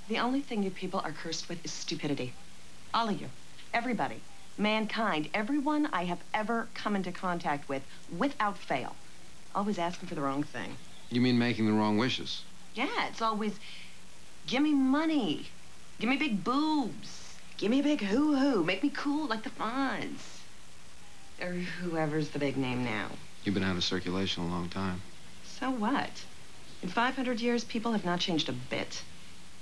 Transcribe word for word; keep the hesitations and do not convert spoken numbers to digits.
The only thing you people are cursed with is stupidity. All of you. Everybody. Mankind. Everyone I have ever come into contact with, without fail. Always asking for the wrong thing. You mean making the wrong wishes? Yeah, it's always, give me money. Give me big boobs. Give me a big hoo-hoo. Make me cool like the Fonz. Or whoever's the big name now. You've been out of circulation a long time. So what? In five hundred years, people have not changed a bit.